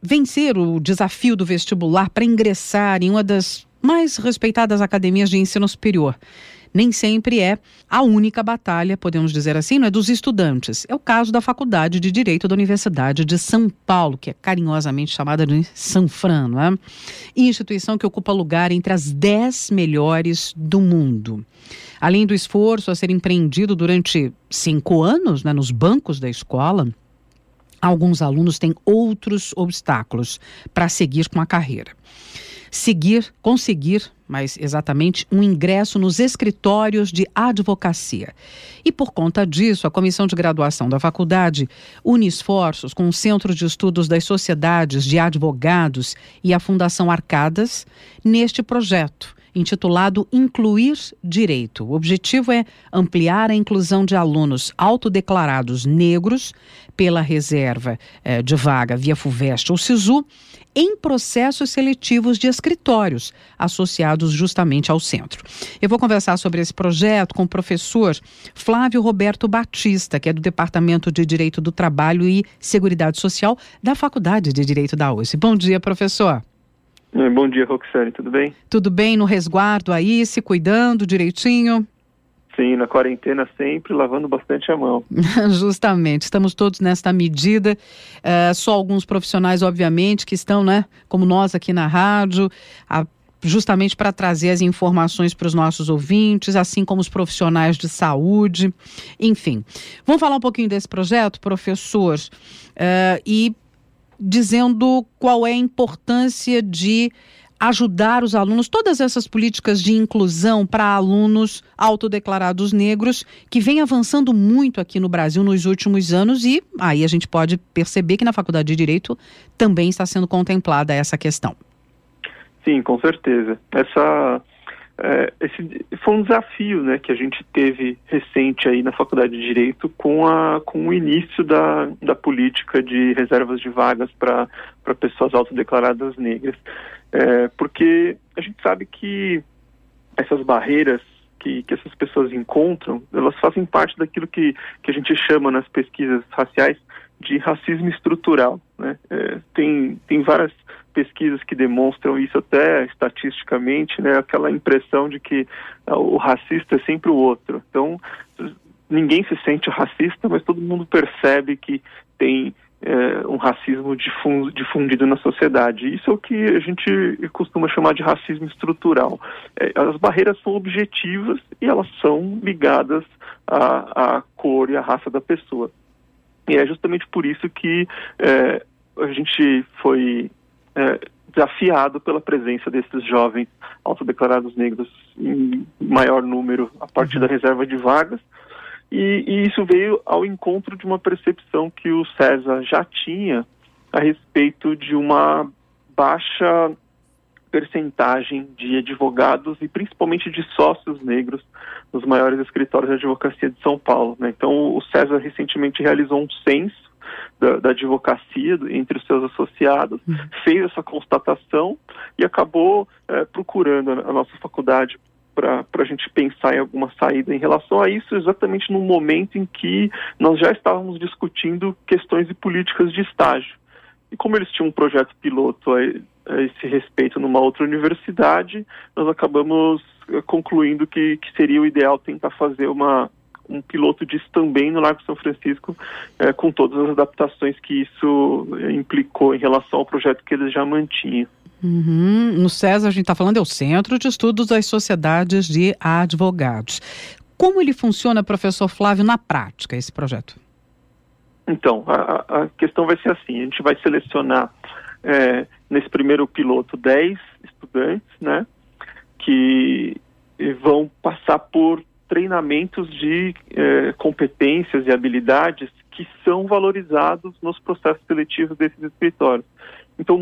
vencer o desafio do vestibular para ingressar em uma das mais respeitadas academias de ensino superior. Nem sempre é a única batalha, podemos dizer assim, não é dos estudantes. É o caso da Faculdade de Direito da Universidade de São Paulo, que é carinhosamente chamada de Sanfran, não é? Instituição que ocupa lugar entre as 10 melhores do mundo. Além do esforço a ser empreendido durante 5 anos, né, nos bancos da escola, alguns alunos têm outros obstáculos para seguir com a carreira. Conseguir, mais exatamente, um ingresso nos escritórios de advocacia. E por conta disso, a Comissão de Graduação da Faculdade une esforços com o Centro de Estudos das Sociedades de Advogados e a Fundação Arcadas neste projeto, intitulado Incluir Direito. O objetivo é ampliar a inclusão de alunos autodeclarados negros pela reserva de vaga via FUVEST ou SISU em processos seletivos de escritórios associados justamente ao centro. Eu vou conversar sobre esse projeto com o professor Flávio Roberto Batista, que é do Departamento de Direito do Trabalho e Seguridade Social da Faculdade de Direito da USP. Bom dia, professor. Bom dia, Roxane, tudo bem? Tudo bem, no resguardo aí, se cuidando direitinho? Sim, na quarentena sempre, lavando bastante a mão. Justamente, estamos todos nesta medida, só alguns profissionais, obviamente, que estão, né, como nós aqui na rádio, justamente para trazer as informações para os nossos ouvintes, assim como os profissionais de saúde, enfim. Vamos falar um pouquinho desse projeto, professor, e dizendo qual é a importância de ajudar os alunos, todas essas políticas de inclusão para alunos autodeclarados negros, que vem avançando muito aqui no Brasil nos últimos anos, e aí a gente pode perceber que na Faculdade de Direito também está sendo contemplada essa questão. Sim, com certeza. Esse foi um desafio, né, que a gente teve recente aí na Faculdade de Direito com o início da política de reservas de vagas para pessoas autodeclaradas negras. Porque a gente sabe que essas barreiras que essas pessoas encontram, elas fazem parte daquilo que a gente chama nas pesquisas raciais de racismo estrutural, né? Tem várias pesquisas que demonstram isso até estatisticamente, né? Aquela impressão de que o racista é sempre o outro. Então, ninguém se sente racista, mas todo mundo percebe que tem um racismo difundido na sociedade. Isso é o que a gente costuma chamar de racismo estrutural. As barreiras são objetivas e elas são ligadas à cor e à raça da pessoa. E é justamente por isso que a gente foi desafiado pela presença desses jovens autodeclarados negros em maior número a partir da reserva de vagas. E isso veio ao encontro de uma percepção que o César já tinha a respeito de uma baixa percentagem de advogados e principalmente de sócios negros nos maiores escritórios de advocacia de São Paulo, né? Então, o César recentemente realizou um censo da advocacia entre os seus associados, fez essa constatação e acabou procurando a nossa faculdade para a gente pensar em alguma saída em relação a isso, exatamente no momento em que nós já estávamos discutindo questões de políticas de estágio. E como eles tinham um projeto piloto a esse respeito numa outra universidade, nós acabamos concluindo que seria o ideal tentar fazer um piloto disso também no Largo São Francisco, com todas as adaptações que isso implicou em relação ao projeto que eles já mantinham. No César, a gente está falando, é o Centro de Estudos das Sociedades de Advogados. Como ele funciona, professor Flávio, na prática, esse projeto? Então, a questão vai ser assim, a gente vai selecionar nesse primeiro piloto 10 estudantes, né, que vão passar por treinamentos de competências e habilidades que são valorizados nos processos seletivos desses escritórios. Então,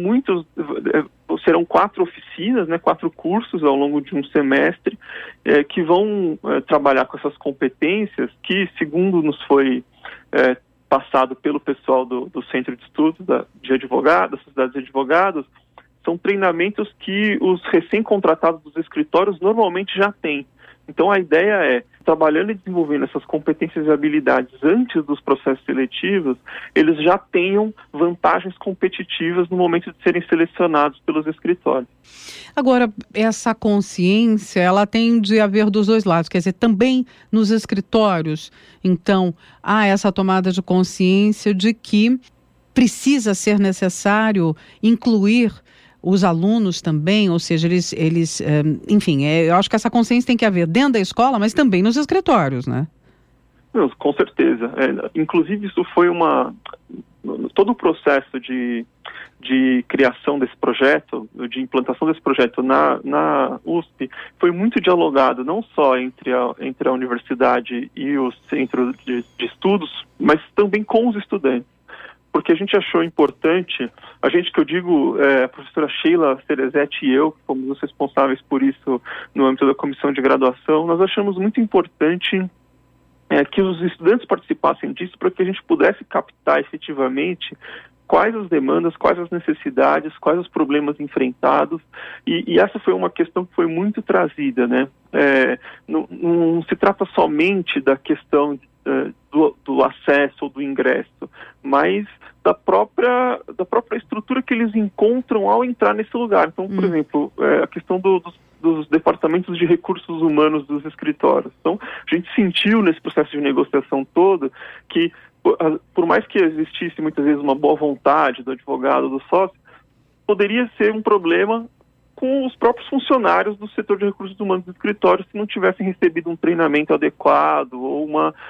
serão 4 oficinas, né, 4 cursos ao longo de um semestre, que vão trabalhar com essas competências que, segundo nos foi passado pelo pessoal do Centro de Estudos de Advogados, da Sociedade de Advogados, são treinamentos que os recém-contratados dos escritórios normalmente já têm. Então, a ideia é trabalhando e desenvolvendo essas competências e habilidades antes dos processos seletivos, eles já tenham vantagens competitivas no momento de serem selecionados pelos escritórios. Agora, essa consciência, ela tem de haver dos dois lados, quer dizer, também nos escritórios, então, há essa tomada de consciência de que precisa ser necessário incluir os alunos também, ou seja, enfim, eu acho que essa consciência tem que haver dentro da escola, mas também nos escritórios, né? Não, com certeza. Inclusive, isso foi todo o processo de criação desse projeto, de implantação desse projeto na USP, foi muito dialogado, não só entre a universidade e o centro de estudos, mas também com os estudantes. Porque a gente achou importante, que eu digo, a professora Sheila Cerezetti e eu, que fomos os responsáveis por isso no âmbito da comissão de graduação, nós achamos muito importante que os estudantes participassem disso para que a gente pudesse captar efetivamente quais as demandas, quais as necessidades, quais os problemas enfrentados, e essa foi uma questão que foi muito trazida, né? Não se trata somente da questão do acesso ou do ingresso, mas da própria estrutura que eles encontram ao entrar nesse lugar. Então, por exemplo, a questão dos departamentos de recursos humanos dos escritórios. Então, a gente sentiu nesse processo de negociação todo que, por mais que existisse muitas vezes uma boa vontade do advogado, do sócio, poderia ser um problema com os próprios funcionários do setor de recursos humanos dos escritórios se não tivessem recebido um treinamento adequado ou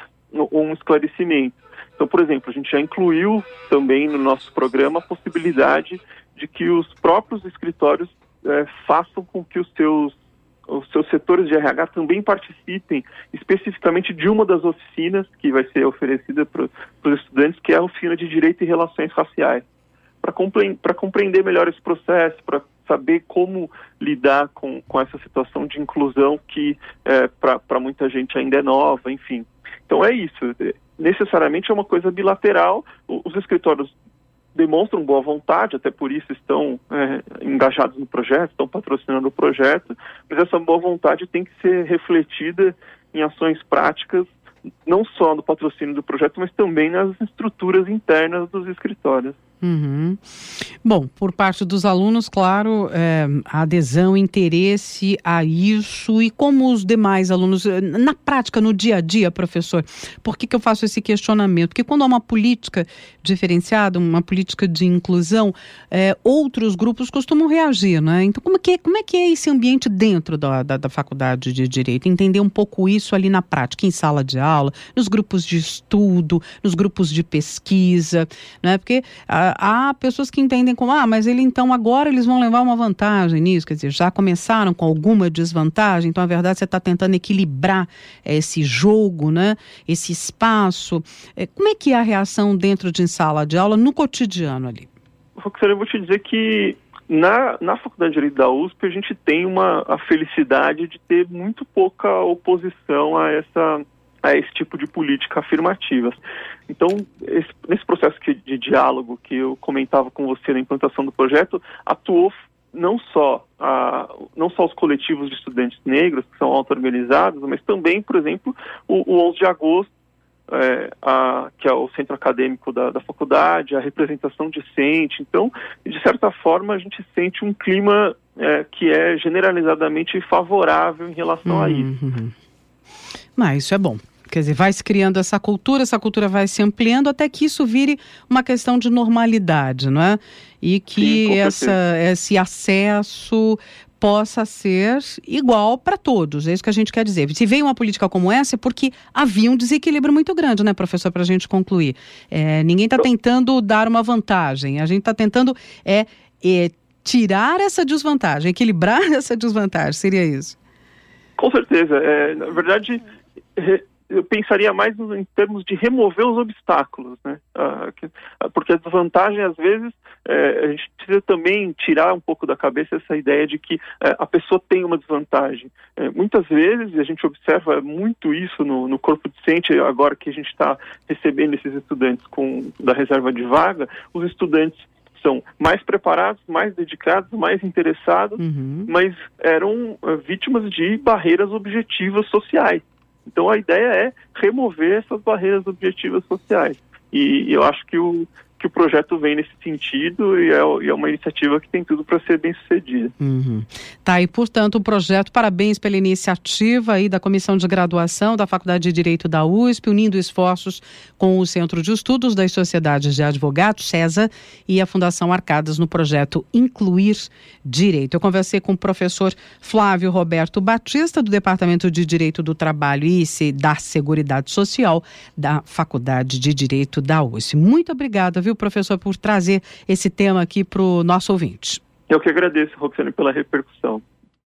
um esclarecimento. Então, por exemplo, a gente já incluiu também no nosso programa a possibilidade de que os próprios escritórios façam com que os seus setores de RH também participem especificamente de uma das oficinas que vai ser oferecida para os estudantes, que é a oficina de Direito e Relações Raciais, para compreender melhor esse processo, para saber como lidar com essa situação de inclusão que para muita gente ainda é nova, enfim. Então é isso, necessariamente é uma coisa bilateral, os escritórios demonstram boa vontade, até por isso estão engajados no projeto, estão patrocinando o projeto, mas essa boa vontade tem que ser refletida em ações práticas, não só no patrocínio do projeto, mas também nas estruturas internas dos escritórios. Uhum. Bom, por parte dos alunos, claro, a adesão, interesse a isso, e como os demais alunos, na prática, no dia a dia, professor, por que eu faço esse questionamento? Porque quando há uma política diferenciada, uma política de inclusão, outros grupos costumam reagir, né? Então, como é que é esse ambiente dentro da faculdade de Direito? Entender um pouco isso ali na prática, em sala de aula, nos grupos de estudo, nos grupos de pesquisa, né? Porque há pessoas que entendem como, mas então agora eles vão levar uma vantagem nisso, quer dizer, já começaram com alguma desvantagem, então a verdade você está tentando equilibrar esse jogo, né, esse espaço. Como é que é a reação dentro de sala de aula, no cotidiano ali? Roxana, eu vou te dizer que na Faculdade de Direito da USP a gente tem a felicidade de ter muito pouca oposição a esse tipo de política afirmativa. Então, nesse processo de diálogo que eu comentava com você na implantação do projeto, atuou não só os coletivos de estudantes negros, que são auto-organizados, mas também, por exemplo, o 11 de agosto, que é o centro acadêmico da faculdade, a representação discente. Então, de certa forma, a gente sente um clima que é generalizadamente favorável em relação a isso. Mas isso é bom. Quer dizer, vai se criando essa cultura vai se ampliando até que isso vire uma questão de normalidade, não é? E que esse acesso possa ser igual para todos, é isso que a gente quer dizer. Se veio uma política como essa é porque havia um desequilíbrio muito grande, né, professor, para a gente concluir. Ninguém está tentando dar uma vantagem, a gente está tentando tirar essa desvantagem, equilibrar essa desvantagem, seria isso? Com certeza, na verdade, eu pensaria mais em termos de remover os obstáculos, né? Porque a desvantagem, às vezes, a gente precisa também tirar um pouco da cabeça essa ideia de que a pessoa tem uma desvantagem. Muitas vezes, e a gente observa muito isso no corpo docente, agora que a gente está recebendo esses estudantes da reserva de vaga, os estudantes são mais preparados, mais dedicados, mais interessados, mas eram vítimas de barreiras objetivas sociais. Então a ideia é remover essas barreiras objetivas sociais. E eu acho que o projeto vem nesse sentido e é uma iniciativa que tem tudo para ser bem sucedida. Tá, e portanto o projeto, parabéns pela iniciativa aí da Comissão de Graduação da Faculdade de Direito da USP, unindo esforços com o Centro de Estudos das Sociedades de Advogados, CESA, e a Fundação Arcadas no projeto Incluir Direito. Eu conversei com o professor Flávio Roberto Batista, do Departamento de Direito do Trabalho e da Seguridade Social da Faculdade de Direito da USP. Muito obrigada, viu, professor, por trazer esse tema aqui para o nosso ouvinte. Eu que agradeço, Roxane, pela repercussão.